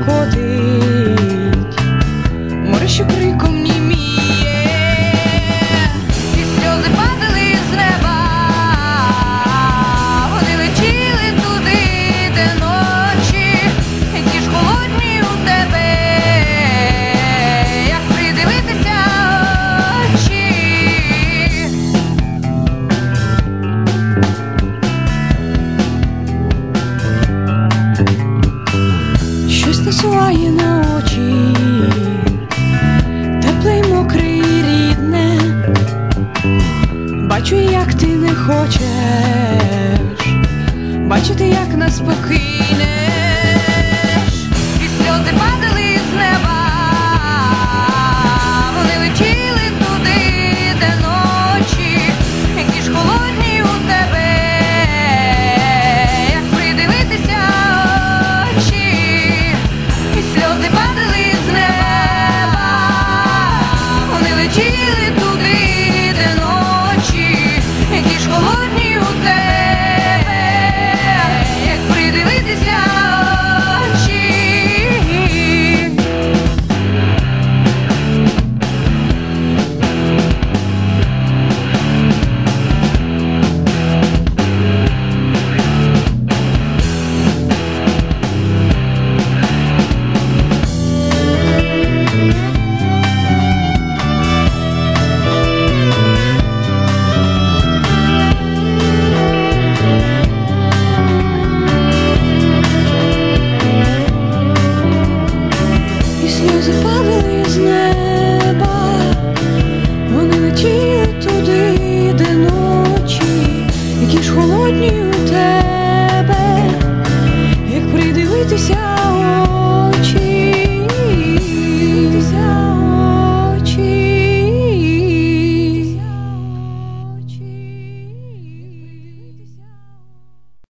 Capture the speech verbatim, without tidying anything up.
кликотить, море, що криком німіє, і сльози падали з неба, вони летіли туди, де ночі, ті ж холодні у тебе, як придивитися очі. Щось насуває на очі, тепле й мокре й рідне. Бачу, як ти не хочеш бачити, як нас покине.